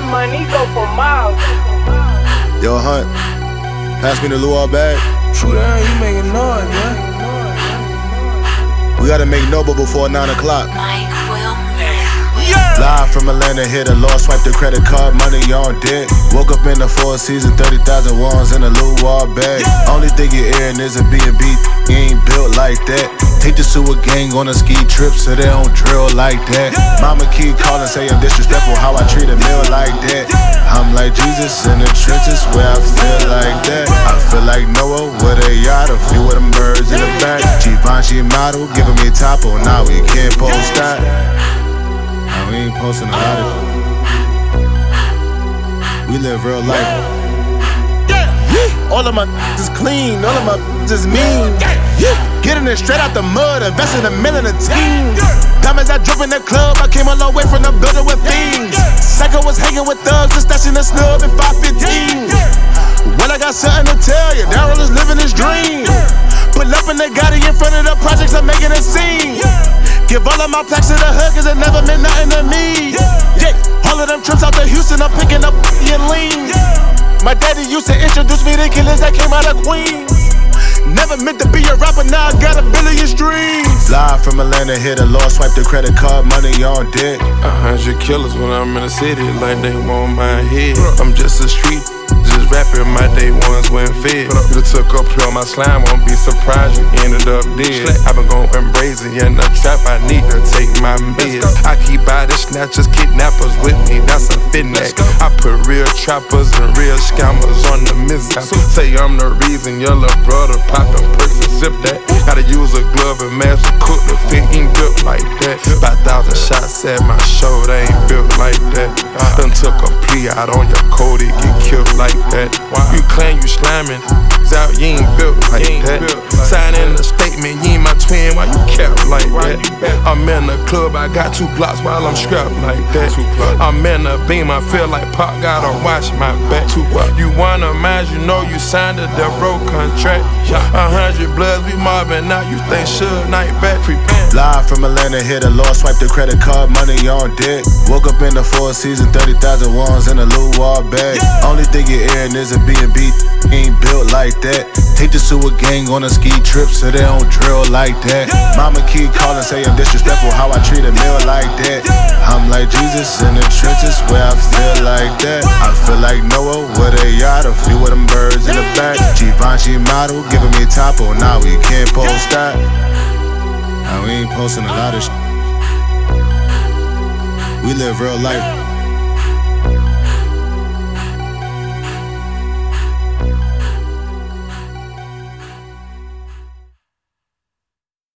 money go for miles. Yo, Hunt, pass me the Luau bag. True that, you making noise, man. We gotta make Noble before 9 o'clock. Mike will Live from Atlanta, hit a law, swipe the credit card, money on deck. Woke up in the Four Seasons, 30,000 ones in a Luau bag. Only thing you're hearing is a B&B, you ain't built like that. Take the sewer gang on a ski trip so they don't drill like that. Mama keep calling, say I'm disrespectful, how I treat a meal like that. I'm like Jesus in the trenches where I feel like that. I feel like Noah with a yacht, a few of them birds in the back. Givenchy model, giving me topo, now we can't post that. We ain't posting a lot of. We live real life. All of my is clean, all of my is mean. Getting it straight out the mud, investing a million in a team. Diamonds I drip in the club, I came a long way from the building with things. Psycho was hanging with thugs, just stashing the snub in 515. Well, I got something to tell you, Daryl is living his dream. Pull up and they got it in front of the projects, I'm making a scene. Give all of my plaques to the hood, cause it never meant nothing to me. Yeah, all of them trips out to Houston, I'm picking up and lean. My daddy used to introduce me to killers that came out of Queens. Never meant to be a rapper, now I got a billion streams. Live from Atlanta, hit a law, swipe the credit card, money on deck. 100 killers when I'm in the city, like they want my head. I'm just a street, just rapping, my day ones went fed. You took up on my slime, won't be surprised you ended up dead. I been going brazen, yeah, in the trap, I need to take my meds. I keep body snatchers, kidnappers with me, that's a fitness. I put real trappers and real scammers on the mishap. Say I'm the reason your little brother poppin' perks and sip that. Gotta use a glove and mask to cook, the fit ain't built like that. About 1,000 shots at my show, they ain't built like that. Done took a plea out on your code, it get killed like that. You claim you slamming, out, you ain't built like that. Signing a statement, you ain't my twin, why you cap like that? I'm in the club, I got 2 Glocks while I'm strapped like that. I'm in the beam, I feel like Pop gotta watch my back. You wanna mind, you know you signed a death row contract. 100 bloods, we mobbing, now you think Suge Knight back. Live from Atlanta, hit a law, swipe the credit card, money on deck. Woke up in the Four Seasons, 30,000 ones in a Luau bag. Only thing you're hearing is a B&B, ain't built like that. Take the sewer gang on a ski trip so they don't drill like that. Mama keep calling, say I'm disrespectful, how I treat a meal like that. I'm like Jesus in the trenches where I feel like that. I feel like Noah with a yacht, a few of them birds in the back. Givenchy model, giving me topo, now we can't post that. Now we ain't posting a lot of shit. We live real life.